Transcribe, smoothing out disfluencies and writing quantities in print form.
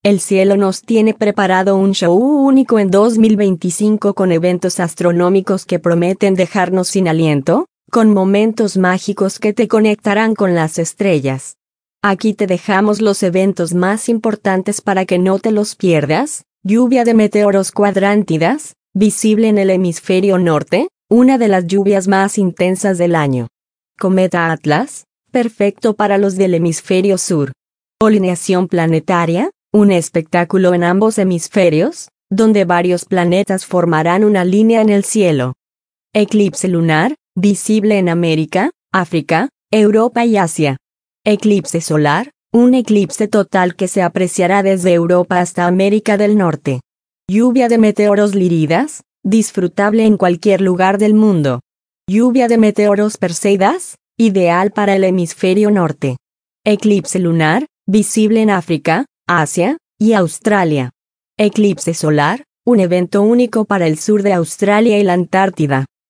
El cielo nos tiene preparado un show único en 2025 con eventos astronómicos que prometen dejarnos sin aliento, con momentos mágicos que te conectarán con las estrellas. Aquí te dejamos los eventos más importantes para que no te los pierdas. Lluvia de meteoros cuadrántidas, visible en el hemisferio norte, una de las lluvias más intensas del año. Cometa Atlas, perfecto para los del hemisferio sur. Alineación planetaria, un espectáculo en ambos hemisferios, donde varios planetas formarán una línea en el cielo. Eclipse lunar, visible en América, África, Europa y Asia. Eclipse solar, un eclipse total que se apreciará desde Europa hasta América del Norte. Lluvia de meteoros Lyridas, disfrutable en cualquier lugar del mundo. Lluvia de meteoros Perseidas, ideal para el hemisferio norte. Eclipse lunar, visible en África, Asia y Australia. Eclipse solar, un evento único para el sur de Australia y la Antártida.